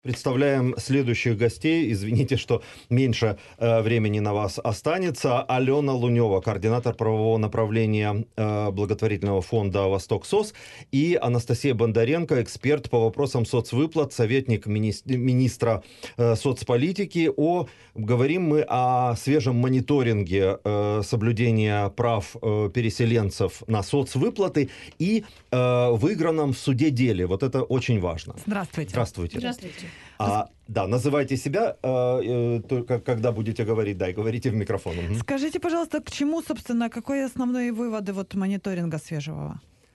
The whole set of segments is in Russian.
Представляем следующих гостей. Извините, что меньше времени на вас останется. Алена Лунева, координатор правового направления благотворительного фонда «Восток СОС», и Анастасия Бондаренко, эксперт по вопросам соцвыплат, советник министра соцполитики. Говорим мы о свежем мониторинге соблюдения прав переселенцев на соцвыплаты и выигранном в суде деле. Вот это очень важно. Здравствуйте. Здравствуйте. Здравствуйте. Да, называйте себя, только когда будете говорить, да, и говорите в микрофон. Скажите, пожалуйста, к чему, собственно, какие основные выводы мониторинга свежего?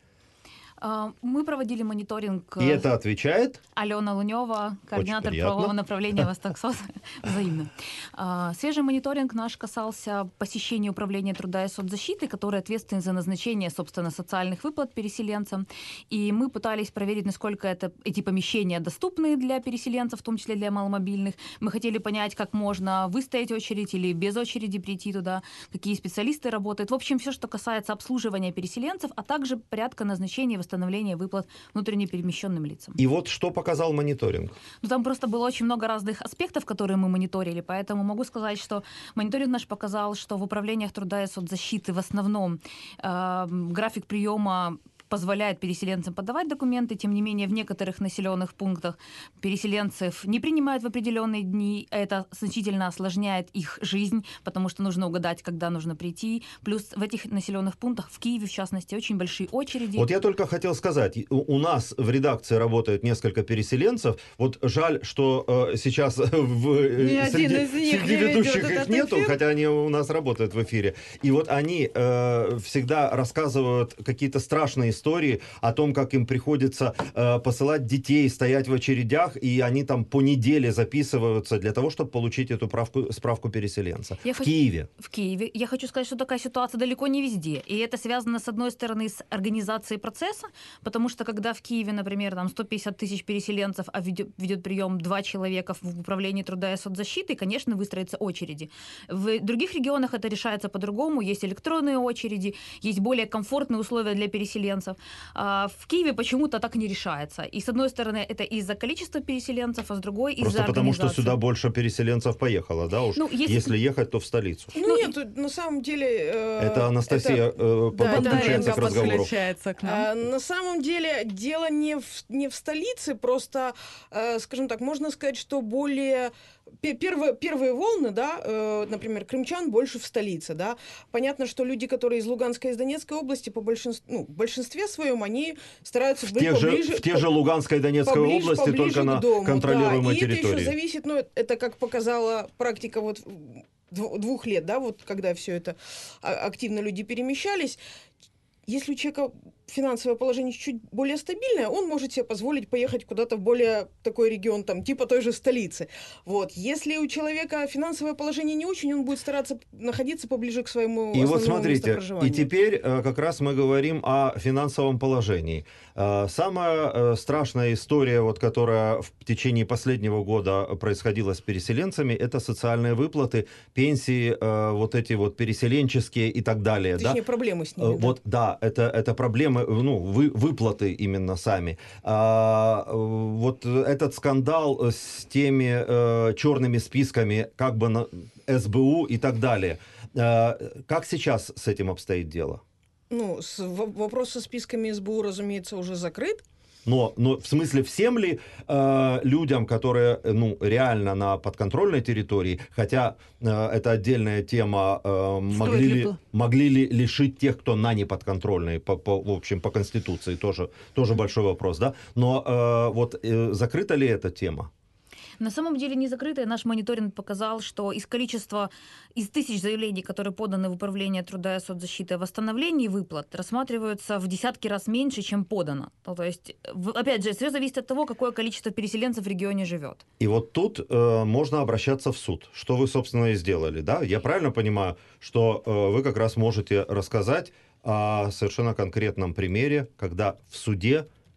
Мы проводили мониторинг. И это отвечает? Алена Лунева, координатор правового направления «Восток СОС». Взаимно. Свежий мониторинг наш касался посещения Управления труда и соцзащиты, которое ответственно за назначение, собственно, социальных выплат переселенцам. И мы пытались проверить, насколько эти помещения доступны для переселенцев, в том числе для маломобильных. Мы хотели понять, как можно выстоять очередь или без очереди прийти туда, какие специалисты работают. В общем, все, что касается обслуживания переселенцев, а также порядка назначения и восстановления выплат внутренне перемещенным лицам. И вот что показал мониторинг? Там просто было очень много разных аспектов, которые мы мониторили, поэтому могу сказать, что мониторинг наш показал, что в управлениях труда и соцзащиты в основном график приема позволяет переселенцам подавать документы, тем не менее в некоторых населенных пунктах переселенцев не принимают в определенные дни, это значительно осложняет их жизнь, потому что нужно угадать, когда нужно прийти, плюс в этих населенных пунктах, в Киеве в частности, очень большие очереди. Вот я только хотел сказать, у нас в редакции работают несколько переселенцев, вот жаль, что сейчас среди ведущих их нету, хотя они у нас работают в эфире, и вот они всегда рассказывают какие-то страшные истории о том, как им приходится посылать детей, стоять в очередях, и они там по неделе записываются для того, чтобы получить эту справку переселенца. Киеве. В Киеве. Я хочу сказать, что такая ситуация далеко не везде. И это связано, с одной стороны, с организацией процесса, потому что когда в Киеве, например, там 150 тысяч переселенцев, а ведет прием 2 человека в управлении труда и соцзащиты, конечно, выстроятся очереди. В других регионах это решается по-другому. Есть электронные очереди, есть более комфортные условия для переселенцев. В Киеве почему-то так не решается. И с одной стороны, это из-за количества переселенцев, а с другой из-за Просто потому, организации. что сюда больше переселенцев поехало, да? Уж если ехать, то в столицу. Нет, на самом деле... Это Анастасия подключается к разговору. На самом деле дело не в столице, просто, скажем так, можно сказать, что более... Первые волны, да, например, крымчан больше в столице, да. Понятно, что люди, которые из Луганской и из Донецкой области, в большинстве своем, они стараются быть поближе... В те же Луганской и Донецкой области, только на контролируемой территории. И это еще зависит, это как показала практика вот 2 лет, да, вот когда все это активно люди перемещались. Если у человека финансовое положение чуть более стабильное, он может себе позволить поехать куда-то в более такой регион, там, типа той же столицы. Вот. Если у человека финансовое положение не очень, он будет стараться находиться поближе к своему основному вот смотрите, местопроживанию. И теперь как раз мы говорим о финансовом положении. Самая страшная история, вот, которая в течение последнего года происходила с переселенцами, это социальные выплаты, пенсии, вот эти вот переселенческие и так далее. Точнее, проблемы с ними. Вот, да, это проблемы, выплаты именно сами. Вот этот скандал с теми черными списками, как бы на СБУ и так далее. Как сейчас с этим обстоит дело? Вопрос со списками СБУ, разумеется, уже закрыт. Но в смысле, всем ли людям, которые реально на подконтрольной территории, хотя это отдельная тема, могли ли лишить тех, кто на неподконтрольной, в общем, по Конституции, тоже большой вопрос, да? Но вот закрыта ли эта тема? На самом деле не закрытая. Наш мониторинг показал, что из 1000 заявлений, которые поданы в Управление труда и соцзащиты о восстановлении выплат, рассматриваются в десятки раз меньше, чем подано. То есть, опять же, все зависит от того, какое количество переселенцев в регионе живет. И вот тут можно обращаться в суд, что вы, собственно, и сделали, да? Я правильно понимаю, что вы как раз можете рассказать о совершенно конкретном примере, когда в суде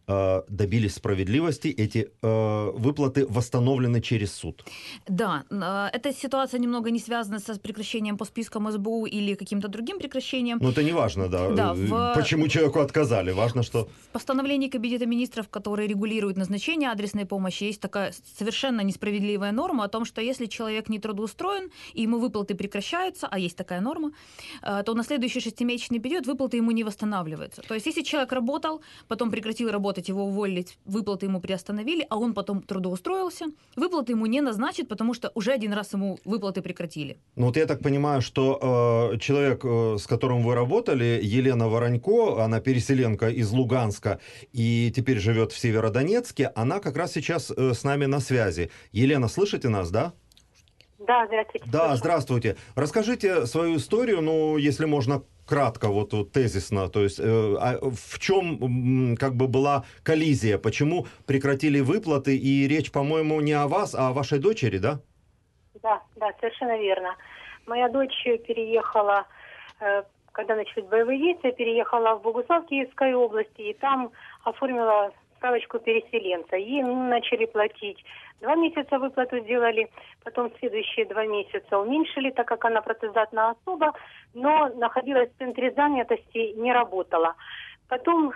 добились справедливости, эти выплаты восстановлены через суд. Да, эта ситуация немного не связана с прекращением по спискам СБУ или каким-то другим прекращением. Но это не важно, да. Да, почему человеку отказали. Важно, что... В постановлении Кабинета министров, который регулирует назначение адресной помощи, есть такая совершенно несправедливая норма о том, что если человек не трудоустроен, и ему выплаты прекращаются, а есть такая норма, то на следующий 6-месячный период выплаты ему не восстанавливаются. То есть если человек работал, потом прекратил работать, его уволили, выплаты ему приостановили, а он потом трудоустроился, выплаты ему не назначат, потому что уже один раз ему выплаты прекратили. Ну вот я так понимаю, что человек, с которым вы работали, Елена Воронько, она переселенка из Луганска и теперь живет в Северодонецке, она как раз сейчас с нами на связи. Елена, слышите нас, да? Да, здравствуйте. Да, здравствуйте. Расскажите свою историю, ну, если можно, кратко, вот тезисно, то есть в чем как бы была коллизия, почему прекратили выплаты, и речь, по-моему, не о вас, а о вашей дочери, да? Да, совершенно верно. Моя дочь переехала, когда начались боевые действия, переехала в Богуслав Киевской области, и там оформила справочку переселенца. Ей начали платить. 2 месяца выплату сделали, потом следующие 2 месяца уменьшили, так как она протезатная особа, но находилась в центре занятости, не работала. Потом,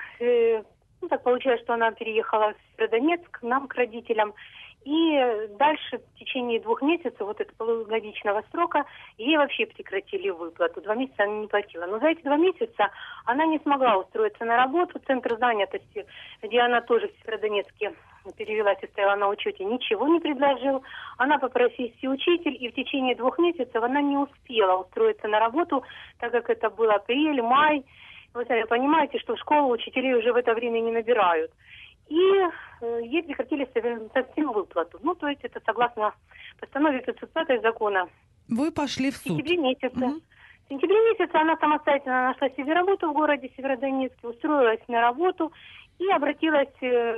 так получилось, что она переехала в Северодонецк к нам, к родителям, и дальше в течение 2 месяцев, вот этого полугодичного срока, ей вообще прекратили выплату. 2 месяца она не платила. Но за эти 2 месяца она не смогла устроиться на работу. Центр занятости, где она тоже в Северодонецке перевелась и стояла на учете, ничего не предложил. Она по профессии учитель, и в течение 2 месяцев она не успела устроиться на работу, так как это был апрель, май. Вы сами понимаете, что в школу учителей уже в это время не набирают. И ей прекратили совсем выплату. Ну, то есть это согласно постанове 505 закона. Вы пошли в суд. В сентябре месяце. В сентябре месяце она самостоятельно нашла себе работу в городе Северодонецке, устроилась на работу и обратилась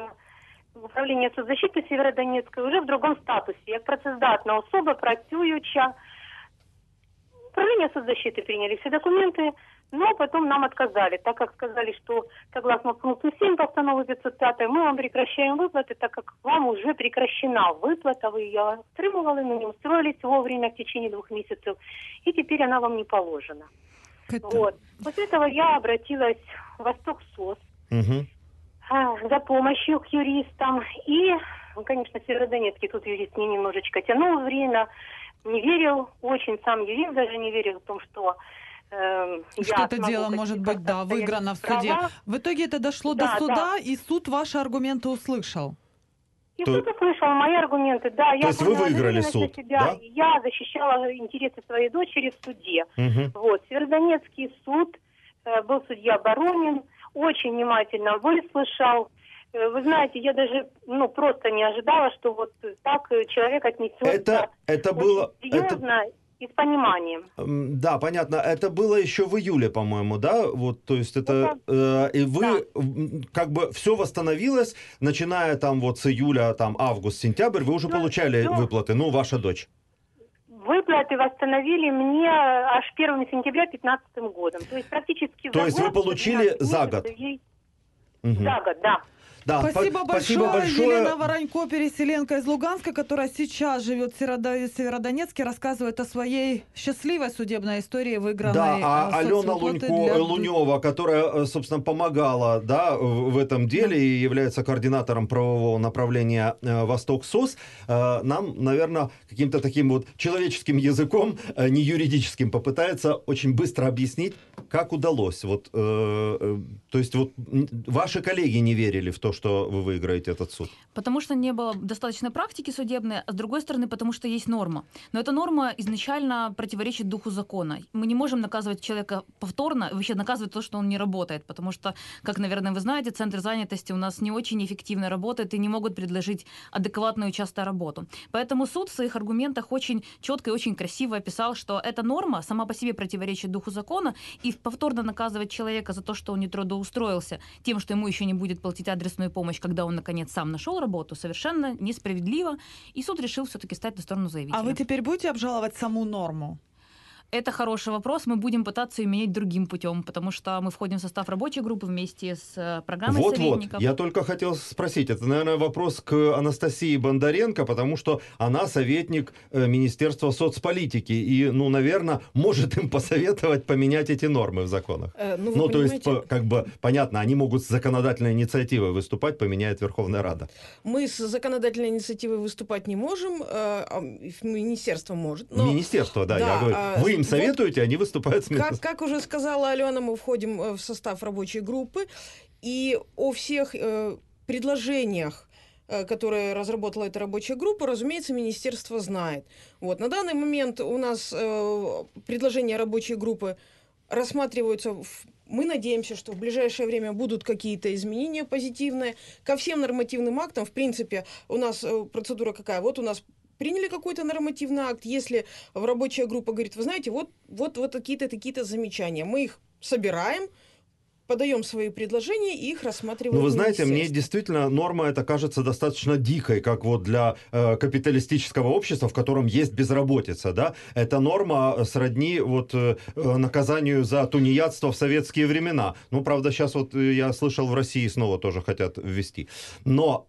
в управление соцзащиты Северодонецка уже в другом статусі, як працездатна особа, працююча. Управление соцзащиты приняли все документы, но потом нам отказали, так как сказали, что согласно пункту 7 постановы 505 мы вам прекращаем выплаты, так как вам уже прекращена выплата, вы ее отримували, но не устроились вовремя в течение 2 месяцев, и теперь она вам не положена. Вот. После этого я обратилась в Восток-СОС за помощью к юристам. И, конечно, Северодонецкий тут юрист мне немножечко тянул время, не верил, очень сам юрист даже не верил в том, что это дело может быть, да, выиграно в суде. В итоге это дошло до суда, и суд ваши аргументы услышал. И суд услышал мои аргументы, да. То есть вы выиграли суд, да? Я защищала интересы своей дочери в суде. Вот, Северодонецкий суд, был судья Боронин, очень внимательно выслушал. Вы знаете, я даже просто не ожидала, что вот так человек отнесется это было серьезно и с пониманием. Да, понятно. Это было еще в июле, по-моему, да? Вот, то есть это и вы как бы все восстановилось, начиная там вот с июля, там август, сентябрь, вы уже получали выплаты, ваша дочь. Выплаты восстановили мне аж 1 сентября 2015 годом. То есть практически то есть вы получили за год? За год, да. Да, спасибо большое. Елена Воронько, переселенка из Луганска, которая сейчас живет в Северодонецке, рассказывает о своей счастливой судебной истории, выигранной. Да, а Алена Лунева, которая, собственно, помогала, да, в этом деле и является координатором правового направления Восток-СОС, нам, наверное, каким-то таким вот человеческим языком, не юридическим, попытается очень быстро объяснить, как удалось. Вот, то есть вот ваши коллеги не верили в то, что вы выиграете этот суд? Потому что не было достаточной практики судебной, а с другой стороны, потому что есть норма. Но эта норма изначально противоречит духу закона. Мы не можем наказывать человека повторно, вообще наказывать то, что он не работает, потому что, как, наверное, вы знаете, центры занятости у нас не очень эффективно работают и не могут предложить адекватную часто работу. Поэтому суд в своих аргументах очень четко и очень красиво описал, что эта норма сама по себе противоречит духу закона, и повторно наказывать человека за то, что он не трудоустроился, тем, что ему еще не будет платить адресную помощь, когда он, наконец, сам нашел работу, совершенно несправедливо. И суд решил все-таки стать на сторону заявителя. А вы теперь будете обжаловать саму норму? Это хороший вопрос. Мы будем пытаться ее менять другим путем, потому что мы входим в состав рабочей группы вместе с программой советников. Вот, я только хотел спросить. Это, наверное, вопрос к Анастасии Бондаренко, потому что она советник Министерства соцполитики и, ну, наверное, может им посоветовать поменять эти нормы в законах. Ну, то есть, как бы, понятно, они могут с законодательной инициативой выступать, поменяет Верховная Рада. Мы с законодательной инициативой выступать не можем, министерство может. Но... Министерство, да, я говорю. Вы им советуете, вот, они выступают с как уже сказала Алена, мы входим в состав рабочей группы, и о всех предложениях, которые разработала эта рабочая группа, разумеется, министерство знает. Вот. На данный момент у нас предложения рабочей группы рассматриваются мы надеемся, что в ближайшее время будут какие-то изменения позитивные. Ко всем нормативным актам, в принципе, у нас процедура какая? Вот у нас приняли какой-то нормативный акт, если рабочая группа говорит, вы знаете, вот такие-то замечания, мы их собираем, подаем свои предложения и их рассматриваем. Ну, вы знаете, мне действительно норма эта кажется достаточно дикой, как вот для капиталистического общества, в котором есть безработица, да. Эта норма сродни вот наказанию за тунеядство в советские времена. Ну, правда, сейчас вот я слышал, в России снова тоже хотят ввести. Но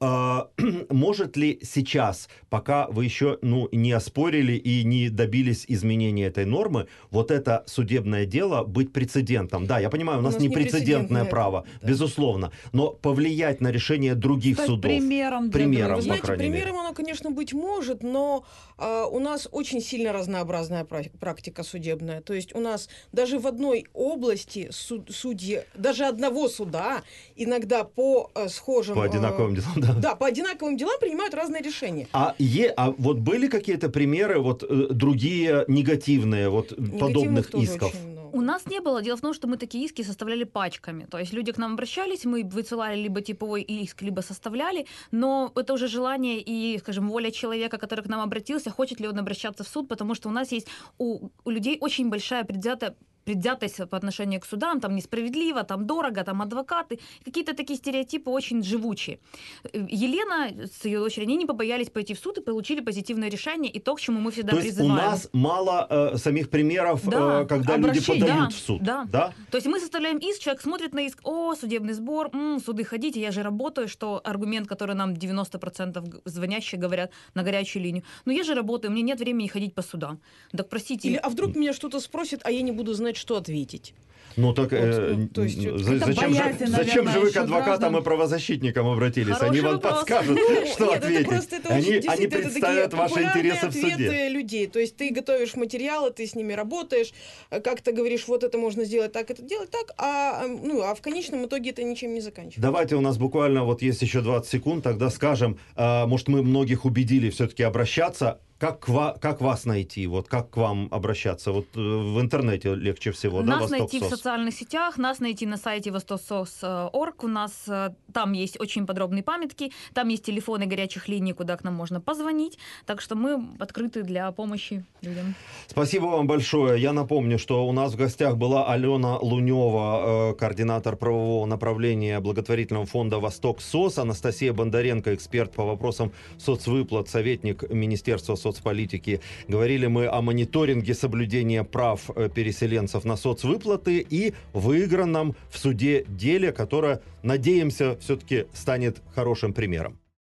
может ли сейчас, пока вы еще не оспорили и не добились изменения этой нормы, вот это судебное дело быть прецедентом? Да, я понимаю, у нас не прецедентное право, да, безусловно, но повлиять на решение других судов. Примером, вы знаете, примером оно, конечно, быть может, но у нас очень сильно разнообразная практика судебная. То есть у нас даже в одной области судьи, даже одного суда иногда по схожим... По одинаковым делам, да. Да, по одинаковым делам принимают разные решения. А вот были какие-то примеры, вот другие негативные, вот подобных исков? У нас не было. Дело в том, что мы такие иски составляли пачками. То есть люди к нам обращались, мы высылали либо типовой иск, либо составляли, но это уже желание и, скажем, воля человека, который к нам обратился, хочет ли он обращаться в суд, потому что у нас есть у людей очень большая предвзятость по отношению к судам, там несправедливо, там дорого, там адвокаты, какие-то такие стереотипы очень живучие. Елена с ее дочерью, они не побоялись пойти в суд и получили позитивное решение, и то, к чему мы всегда призываем. То есть у нас мало самих примеров, да, когда люди подают в суд? Да. То есть мы составляем иск, человек смотрит на иск, судебный сбор, суды ходите, я же работаю, что аргумент, который нам 90% звонящие говорят на горячую линию. Но я же работаю, мне нет времени ходить по судам. Так простите. Или, а вдруг меня что-то спросят, а я не буду знать, что ответить. Ну так зачем же вы к адвокатам и правозащитникам обратились? Хороший Они вам вопрос. подскажут, что ответить. Они представят ваши интересы в суде. Людей. То есть ты готовишь материалы, ты с ними работаешь, как ты говоришь, вот это можно сделать так, это делать так, а в конечном итоге это ничем не заканчивается. Давайте, у нас буквально вот есть еще 20 секунд, тогда скажем, может, мы многих убедили все-таки обращаться. Как вас найти? Вот как к вам обращаться? Вот в интернете легче всего, да, Нас найти в Восток.СОС? социальных сетях, нас найти на сайте Восток.СОС.орг. У нас там есть очень подробные памятки, там есть телефоны горячих линий, куда к нам можно позвонить. Так что мы открыты для помощи людям. Спасибо вам большое. Я напомню, что у нас в гостях была Алена Лунева, координатор правового направления благотворительного фонда «Восток.СОС», Анастасия Бондаренко, эксперт по вопросам соцвыплат, советник Министерства соцполитики. Говорили мы о мониторинге соблюдения прав переселенцев на соцвыплаты и выигранном в суде деле, которое, надеемся, все-таки станет хорошим примером.